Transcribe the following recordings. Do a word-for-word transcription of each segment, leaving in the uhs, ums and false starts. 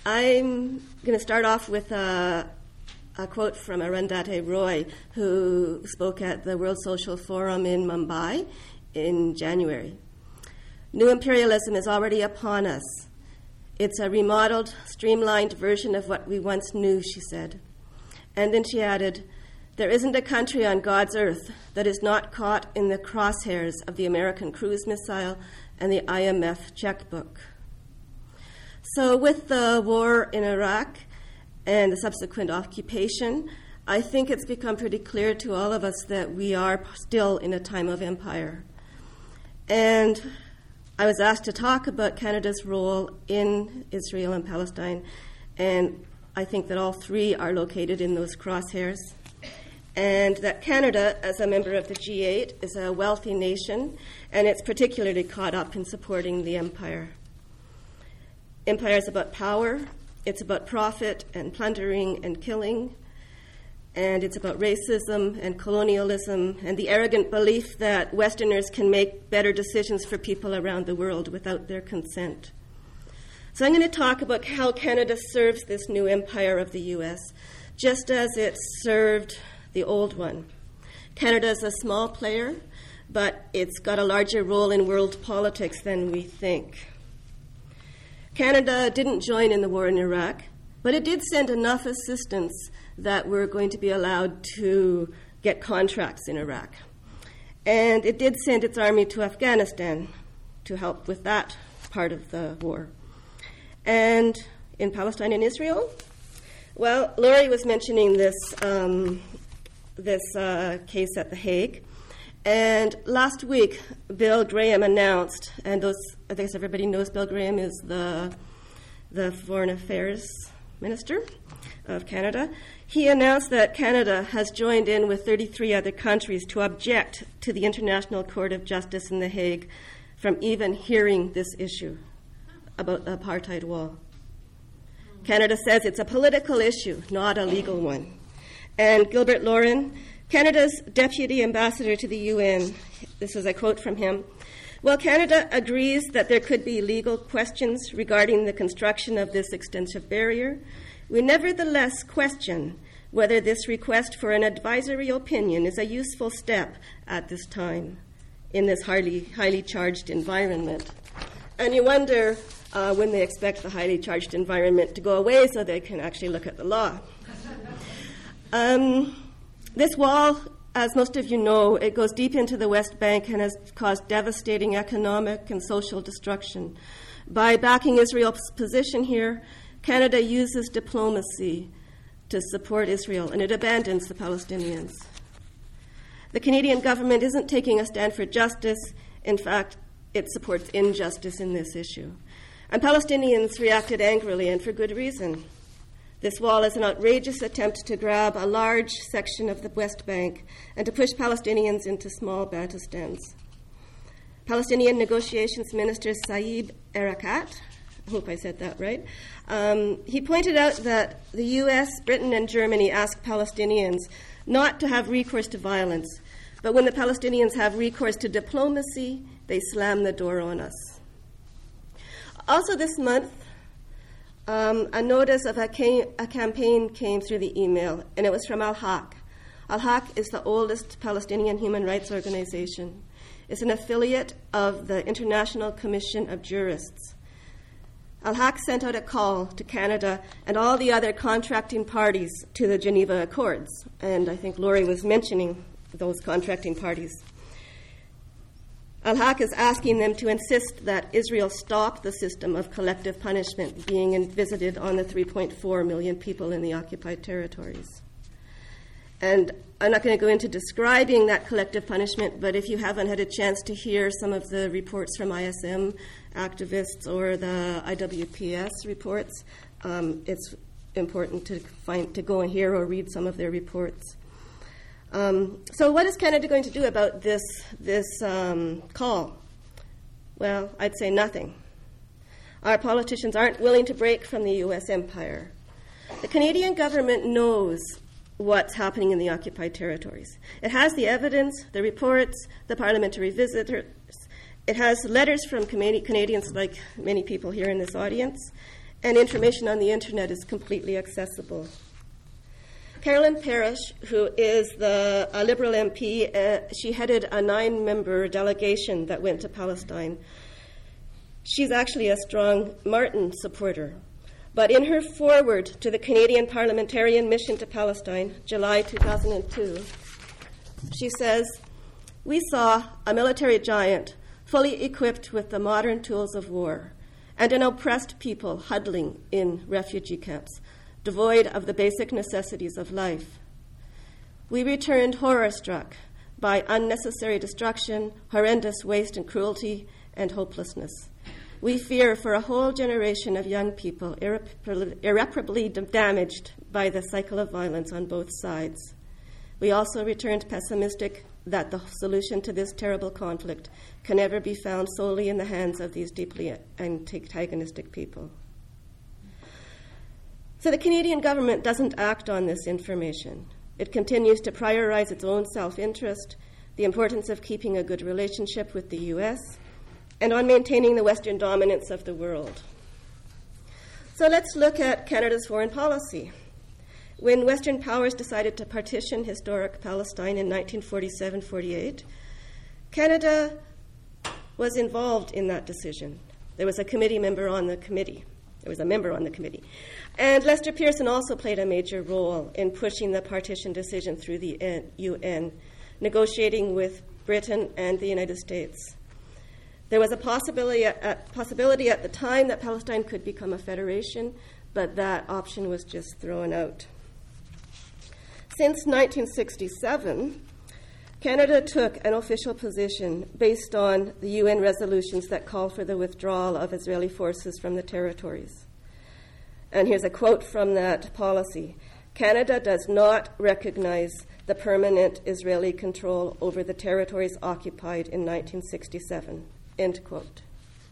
I'm going to start off with a, a quote from Arundhati Roy, who spoke at the World Social Forum in Mumbai in January. New imperialism is already upon us. It's a remodeled, streamlined version of what we once knew, she said. And then she added, there isn't a country on God's earth that is not caught in the crosshairs of the American cruise missile and the I M F checkbook. So with the war in Iraq and the subsequent occupation, I think it's become pretty clear to all of us that we are still in a time of empire. And I was asked to talk about Canada's role in Israel and Palestine, and I think that all three are located in those crosshairs, and that Canada, as a member of the G eight, is a wealthy nation, and it's particularly caught up in supporting the empire. Empire is about power, it's about profit and plundering and killing, and it's about racism and colonialism and the arrogant belief that Westerners can make better decisions for people around the world without their consent. So I'm going to talk about how Canada serves this new empire of the U S, just as it served the old one. Canada is a small player, but it's got a larger role in world politics than we think. Canada didn't join in the war in Iraq, but it did send enough assistance that we're going to be allowed to get contracts in Iraq. And it did send its army to Afghanistan to help with that part of the war. And in Palestine and Israel, well, Laurie was mentioning this, um, this uh, case at The Hague. And last week, Bill Graham announced, and those, I guess everybody knows Bill Graham is the, the Foreign Affairs Minister of Canada. He announced that Canada has joined in with thirty-three other countries to object to the International Court of Justice in The Hague from even hearing this issue about the apartheid wall. Canada says it's a political issue, not a legal one. And Gilbert Lauren, Canada's Deputy Ambassador to the U N, this is a quote from him, while Canada agrees that there could be legal questions regarding the construction of this extensive barrier, we nevertheless question whether this request for an advisory opinion is a useful step at this time in this highly, highly charged environment. And you wonder uh, when they expect the highly charged environment to go away so they can actually look at the law. um, this wall, as most of you know, it goes deep into the West Bank and has caused devastating economic and social destruction. By backing Israel's position here, Canada uses diplomacy to support Israel, and it abandons the Palestinians. The Canadian government isn't taking a stand for justice. In fact, it supports injustice in this issue. And Palestinians reacted angrily, and for good reason. This wall is an outrageous attempt to grab a large section of the West Bank and to push Palestinians into small Bantustans. Palestinian Negotiations Minister Saeb Erekat, I hope I said that right, um, he pointed out that the U S, Britain, and Germany ask Palestinians not to have recourse to violence, but when the Palestinians have recourse to diplomacy, they slam the door on us. Also this month, um, a notice of a, ca- a campaign came through the email, and it was from Al-Haq. Al-Haq is the oldest Palestinian human rights organization. It's an affiliate of the International Commission of Jurists. Al-Haq sent out a call to Canada and all the other contracting parties to the Geneva Accords, and I think Laurie was mentioning those contracting parties. Al-Haq is asking them to insist that Israel stop the system of collective punishment being visited on the three point four million people in the occupied territories. And I'm not going to go into describing that collective punishment, but if you haven't had a chance to hear some of the reports from I S M activists or the I W P S reports, um, it's important to find to go and hear or read some of their reports. Um, so what is Canada going to do about this, this um, call? Well, I'd say nothing. Our politicians aren't willing to break from the U S empire. The Canadian government knows what's happening in the occupied territories. It has the evidence, the reports, the parliamentary visitors. It has letters from Canadians like many people here in this audience. and information on the internet is completely accessible. Carolyn Parrish, who is the a Liberal M P, uh, she headed a nine-member delegation that went to Palestine. She's actually a strong Martin supporter. But in her foreword to the Canadian Parliamentarian Mission to Palestine, July two thousand two, she says, "We saw a military giant fully equipped with the modern tools of war and an oppressed people huddling in refugee camps, devoid of the basic necessities of life. We returned horror-struck by unnecessary destruction, horrendous waste and cruelty, and hopelessness. We fear for a whole generation of young people irreparably, irreparably damaged by the cycle of violence on both sides. We also returned pessimistic that the solution to this terrible conflict can never be found solely in the hands of these deeply antagonistic people." So the Canadian government doesn't act on this information. It continues to prioritize its own self-interest, the importance of keeping a good relationship with the U S, and on maintaining the Western dominance of the world. So let's look at Canada's foreign policy. When Western powers decided to partition historic Palestine in nineteen forty-seven forty-eight, Canada was involved in that decision. There was a committee member on the committee. There was a member on the committee. And Lester Pearson also played a major role in pushing the partition decision through the U N, negotiating with Britain and the United States. There was a possibility at, possibility at the time that Palestine could become a federation, but that option was just thrown out. Since nineteen sixty-seven, Canada took an official position based on the U N resolutions that call for the withdrawal of Israeli forces from the territories. And here's a quote from that policy. "Canada does not recognize the permanent Israeli control over the territories occupied in nineteen sixty-seven, end quote.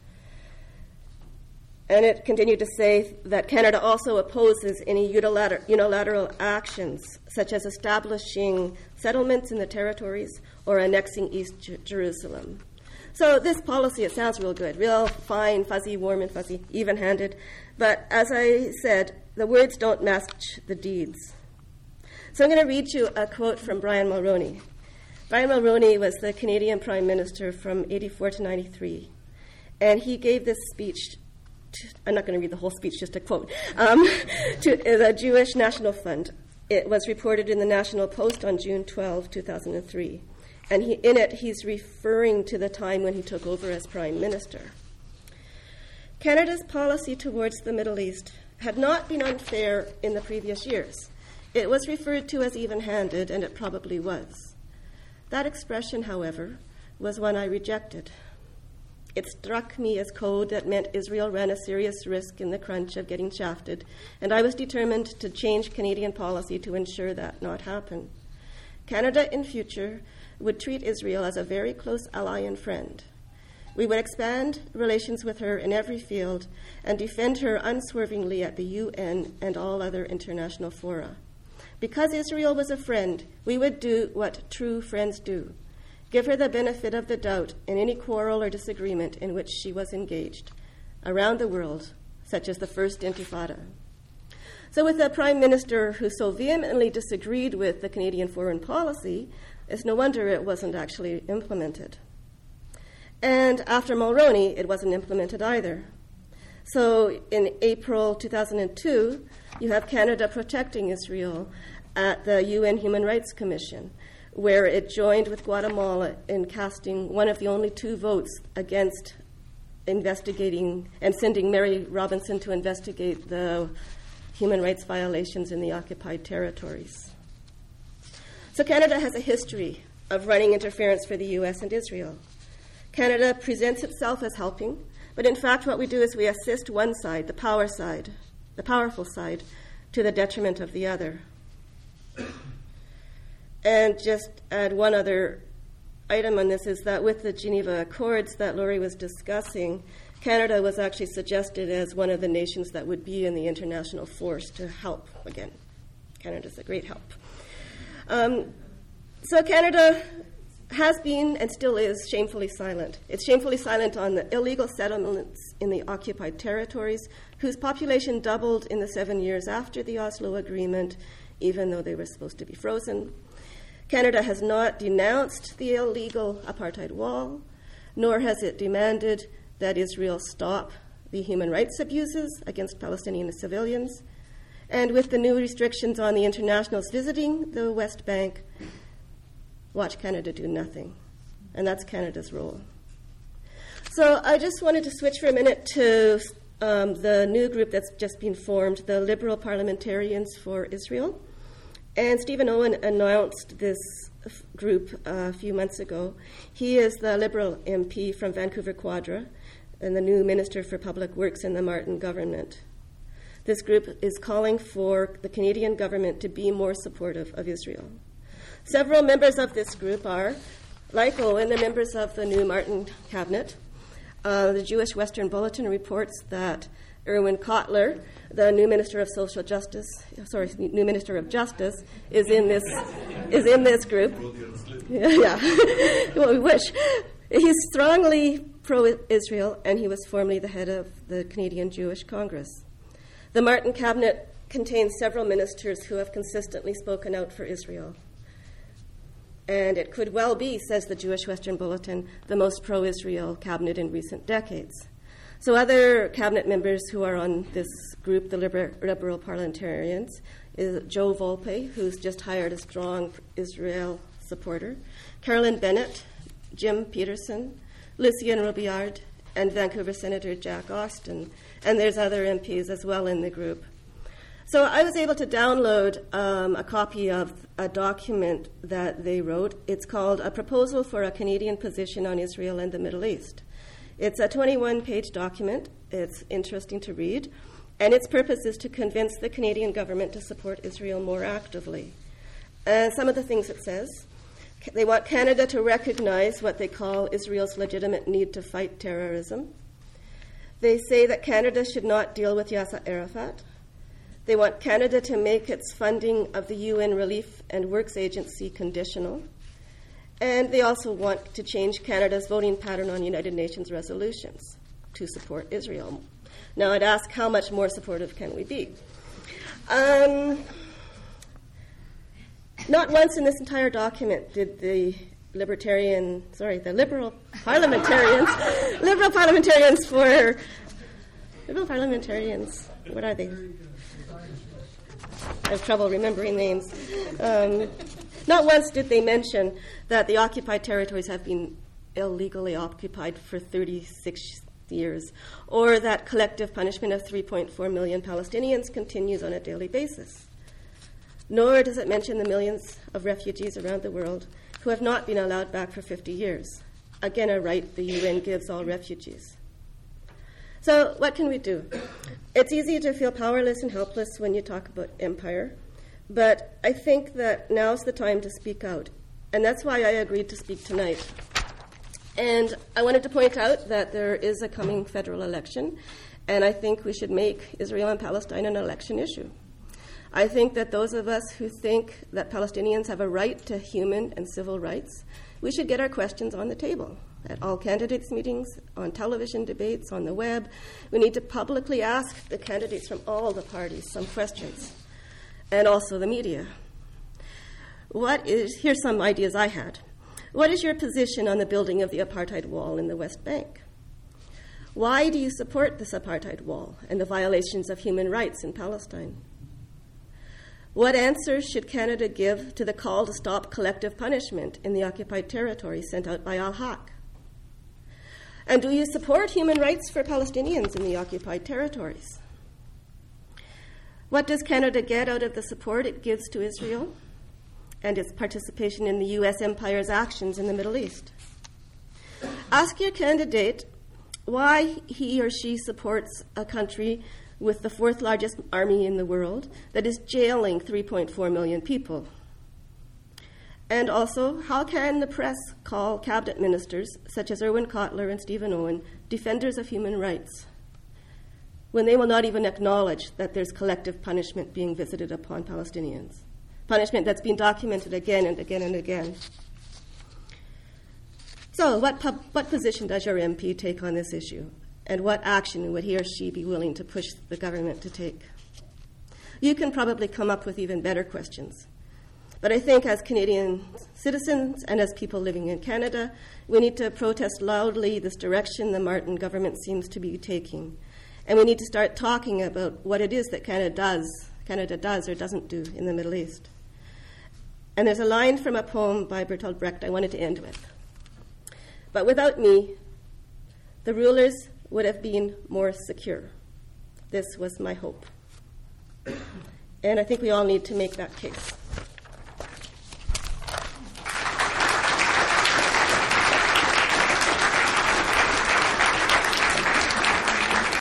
And it continued to say that Canada also opposes any unilater- unilateral actions, such as establishing settlements in the territories or annexing East J- Jerusalem. So this policy, it sounds real good, real fine, fuzzy, warm and fuzzy, even-handed. But as I said, the words don't match the deeds. So I'm going to read you a quote from Brian Mulroney. Brian Mulroney was the Canadian Prime Minister from eighty-four to ninety-three. And he gave this speech, to, I'm not going to read the whole speech, just a quote, um, to the Jewish National Fund. It was reported in the National Post on June twelfth, two thousand three. And he, in it, he's referring to the time when he took over as Prime Minister. Canada's policy towards the Middle East had not been unfair in the previous years. It was referred to as even-handed, and it probably was. That expression, however, was one I rejected. It struck me as code that meant Israel ran a serious risk in the crunch of getting shafted, and I was determined to change Canadian policy to ensure that not happen. Canada, in future, would treat Israel as a very close ally and friend. We would expand relations with her in every field and defend her unswervingly at the U N and all other international fora. Because Israel was a friend, we would do what true friends do, give her the benefit of the doubt in any quarrel or disagreement in which she was engaged around the world, such as the First Intifada. So with a Prime Minister who so vehemently disagreed with the Canadian foreign policy, it's no wonder it wasn't actually implemented. And after Mulroney, it wasn't implemented either. So in April two thousand two, you have Canada protecting Israel at the U N Human Rights Commission, where it joined with Guatemala in casting one of the only two votes against investigating and sending Mary Robinson to investigate the human rights violations in the occupied territories. So Canada has a history of running interference for the U S and Israel. Canada presents itself as helping, but in fact what we do is we assist one side, the power side, the powerful side, to the detriment of the other. And just add one other item on this is that with the Geneva Accords that Laurie was discussing, Canada was actually suggested as one of the nations that would be in the international force to help. Again, Canada's a great help. Um, so Canada has been and still is shamefully silent. It's shamefully silent on the illegal settlements in the occupied territories, whose population doubled in the seven years after the Oslo Agreement, even though they were supposed to be frozen. Canada has not denounced the illegal apartheid wall, nor has it demanded that Israel stop the human rights abuses against Palestinian civilians. And with the new restrictions on the internationals visiting the West Bank, watch Canada do nothing. And that's Canada's role. So I just wanted to switch for a minute to um, the new group that's just been formed, the Liberal Parliamentarians for Israel. And Stephen Owen announced this f- group uh, a few months ago. He is the Liberal M P from Vancouver Quadra and the new Minister for Public Works in the Martin government. This group is calling for the Canadian government to be more supportive of Israel. Several members of this group are, like Owen, the members of the new Martin cabinet. Uh, the Jewish Western Bulletin reports that Erwin Kotler, the new Minister of Social Justice, sorry, new Minister of Justice, is in this is in this group. Yeah, yeah. Well, we wish. He's strongly pro-Israel, and he was formerly the head of the Canadian Jewish Congress. The Martin cabinet contains several ministers who have consistently spoken out for Israel. And it could well be, says the Jewish Western Bulletin, the most pro-Israel cabinet in recent decades. So other cabinet members who are on this group, the Liber- Liberal Parliamentarians, is Joe Volpe, who's just hired a strong Israel supporter, Carolyn Bennett, Jim Peterson, Lucien Robillard, and Vancouver Senator Jack Austin. And there's other M Ps as well in the group. So I was able to download um, a copy of a document that they wrote. It's called A Proposal for a Canadian Position on Israel and the Middle East. It's a twenty-one page document. It's interesting to read. And its purpose is to convince the Canadian government to support Israel more actively. Uh, some of the things it says. They want Canada to recognize what they call Israel's legitimate need to fight terrorism. They say that Canada should not deal with Yasser Arafat. They want Canada to make its funding of the U N Relief and Works Agency conditional. And they also want to change Canada's voting pattern on United Nations resolutions to support Israel. Now, I'd ask, how much more supportive can we be? Um, not once in this entire document did the libertarian, sorry, the liberal parliamentarians, liberal parliamentarians for, liberal parliamentarians, what are they? I have trouble remembering names. Um, not once did they mention that the occupied territories have been illegally occupied for thirty-six years, or that collective punishment of three point four million Palestinians continues on a daily basis. Nor does it mention the millions of refugees around the world who have not been allowed back for fifty years. Again, a right the U N gives all refugees. So what can we do? It's easy to feel powerless and helpless when you talk about empire, but I think that now's the time to speak out, and that's why I agreed to speak tonight. And I wanted to point out that there is a coming federal election, and I think we should make Israel and Palestine an election issue. I think that those of us who think that Palestinians have a right to human and civil rights, we should get our questions on the table. At all candidates' meetings, on television debates, on the web, we need to publicly ask the candidates from all the parties some questions, and also the media. What is, here's some ideas I had. What is your position on the building of the apartheid wall in the West Bank? Why do you support this apartheid wall and the violations of human rights in Palestine? What answers should Canada give to the call to stop collective punishment in the occupied territory sent out by Al-Haq? And do you support human rights for Palestinians in the occupied territories? What does Canada get out of the support it gives to Israel and its participation in the U S empire's actions in the Middle East? Ask your candidate why he or she supports a country with the fourth largest army in the world that is jailing three point four million people. And also, how can the press call cabinet ministers, such as Erwin Kotler and Stephen Owen, defenders of human rights, when they will not even acknowledge that there's collective punishment being visited upon Palestinians? Punishment that's been documented again and again and again. So, what, pub- what position does your M P take on this issue? And what action would he or she be willing to push the government to take? You can probably come up with even better questions. But I think as Canadian citizens and as people living in Canada, we need to protest loudly this direction the Martin government seems to be taking. And we need to start talking about what it is that Canada does, Canada does or doesn't do in the Middle East. And there's a line from a poem by Bertolt Brecht I wanted to end with. But without me, the rulers would have been more secure. This was my hope. And I think we all need to make that case.